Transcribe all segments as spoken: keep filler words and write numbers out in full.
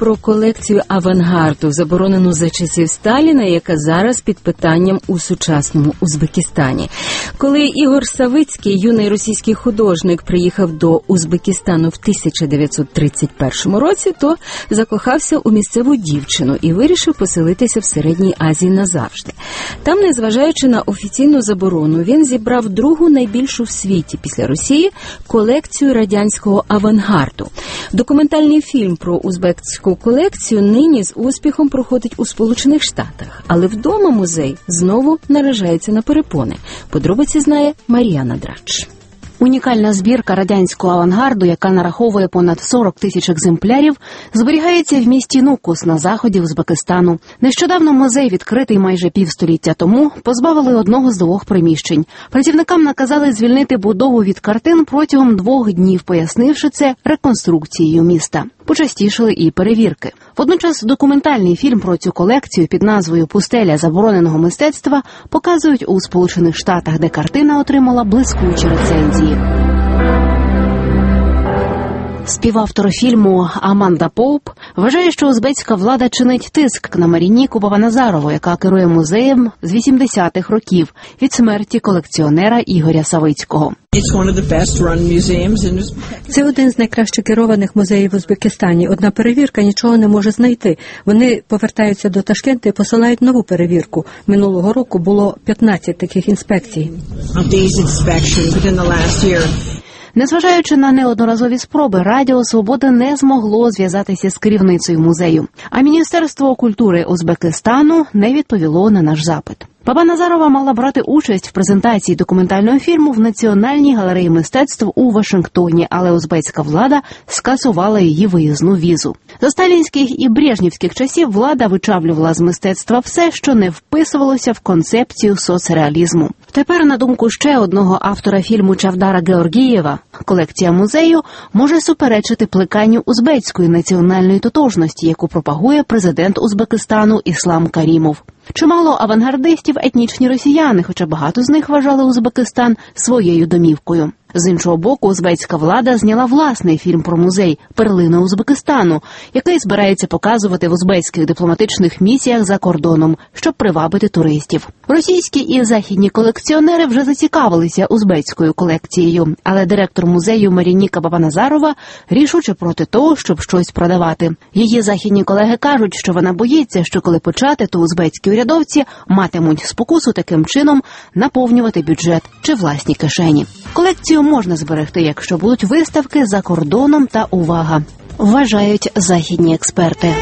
про колекцію авангарду, заборонену за часів Сталіна, яка зараз під питанням у сучасному Узбекистані. Коли Ігор Савицький, юний російський художник, приїхав до Узбекистану в тисяча дев'ятсот тридцять першому році, то закохався у місцеву дівчину і вирішив поселитися в Середній Азії назавжди. Там, незважаючи на офіційну заборону, він зібрав другу найбільшу в світі після Росії колекцію радянського авангарду. Документальний фільм про узбекську колекцію нині з успіхом проходить у Сполучених Штатах, але вдома музей знову наражається на перепони. Подробиці знає Мар'яна Драч. Унікальна збірка радянського авангарду, яка нараховує понад сорок тисяч екземплярів, зберігається в місті Нукус на заході Узбекистану. Нещодавно музей, відкритий майже півстоліття тому, позбавили одного з двох приміщень. Працівникам наказали звільнити будову від картин протягом двох днів, пояснивши це реконструкцією міста. Почастішали і перевірки. Водночас документальний фільм про цю колекцію під назвою «Пустеля забороненого мистецтва» показують у Сполучених Штатах, де картина отримала блискучі рецензії. Співавтор фільму Аманда Поуп вважає, що узбецька влада чинить тиск на Марініку Бабаназарову, яка керує музеєм з вісімдесятих років, від смерті колекціонера Ігоря Савицького. Це один з найкраще керованих музеїв в Узбекистані. Одна перевірка нічого не може знайти. Вони повертаються до Ташкенту і посилають нову перевірку. Минулого року було п'ятнадцять таких інспекцій. Незважаючи на неодноразові спроби, Радіо Свобода не змогло зв'язатися з керівницею музею, а Міністерство культури Узбекистану не відповіло на наш запит. Бабаназарова мала брати участь в презентації документального фільму в Національній галереї мистецтв у Вашингтоні, але узбецька влада скасувала її виїзну візу. За сталінських і брежнівських часів влада вичавлювала з мистецтва все, що не вписувалося в концепцію соцреалізму. Тепер, на думку ще одного автора фільму Чавдара Георгієва, колекція музею може суперечити плеканню узбецької національної тотожності, яку пропагує президент Узбекистану Іслам Карімов. Чимало авангардистів – етнічні росіяни, хоча багато з них вважали Узбекистан своєю домівкою. З іншого боку, узбецька влада зняла власний фільм про музей «Перлина Узбекистану», який збирається показувати в узбецьких дипломатичних місіях за кордоном, щоб привабити туристів. Російські і західні колекціонери вже зацікавилися узбецькою колекцією, але директор музею Марініка Бабаназарова рішуче проти того, щоб щось продавати. Її західні колеги кажуть, що вона боїться, що коли почати, то узбецькі урядовці матимуть спокусу таким чином наповнювати бюджет чи власні кишені. Колекцію можна зберегти, якщо будуть виставки за кордоном та увага, вважають західні експерти.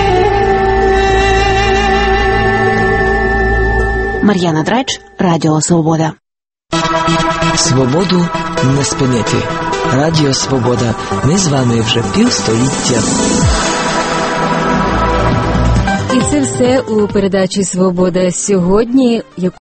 Мар'яна Драч, Радіо Свобода. Свободу не спинити. Радіо Свобода. Ми з вами вже півстоліття. І це все у передачі «Свобода сьогодні», яку